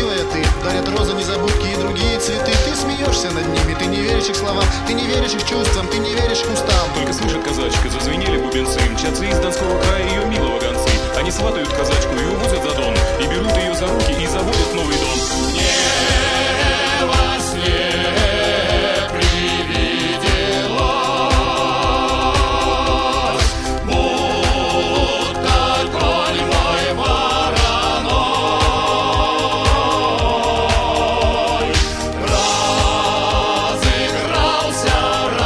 красивая ты. Дарят розы, незабудки и другие цветы. Ты смеешься над ними, ты не веришь их словам, ты не веришь их чувствам, ты не веришь их устам. Только слышит казачка, зазвенели бубенцы, мчатся из Донского края ее милого гонцы. Они сватают казачку и увозят за Дон, и берут ее за руки и заводят в новый дом. Не во сне привиделось, будто конь мой вороной разыгрался,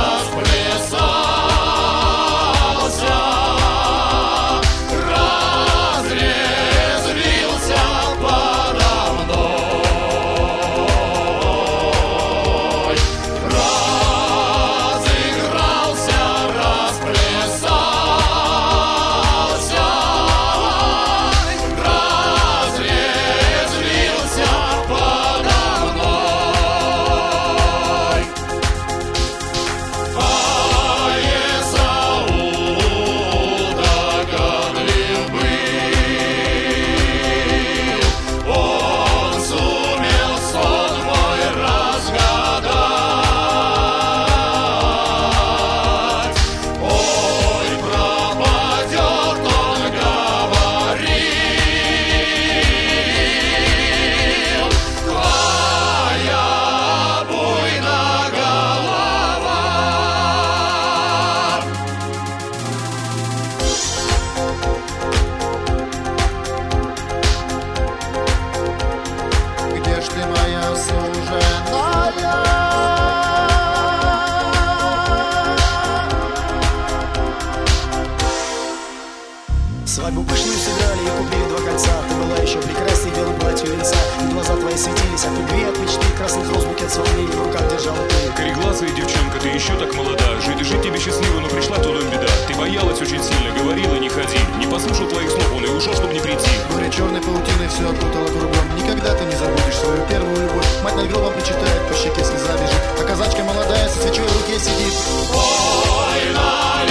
расплясался, разрезвился подо мной, разыгрался, расплясался, разрезвился подо мной. Пояса удогадлив был, он сумел сон мой разгадать. Ой, пропадет, он говорил, твоя буйная голова. Где ж ты, моя суженая? Свадьбу пышную сыграли и купили 2 кольца. Ты была еще прекрасней в белом платье венца, и глаза твои светились от любви, от мечты. Красных роз букет с волнений в руках держала ты. Кореглазая девчонка, ты еще так молода. Жить тебе счастливо, но пришла туда беда. Ты боялась очень сильно, говорила не ходи. Не послушал твоих слов, он и ушел, чтобы не прийти. Горе черной паутиной все окутало кругом. Никогда ты не забудешь свою первую любовь. Мать над гробом причитает, по щеке слеза бежит, а казачка молодая со свечой в руке сидит. Ой, на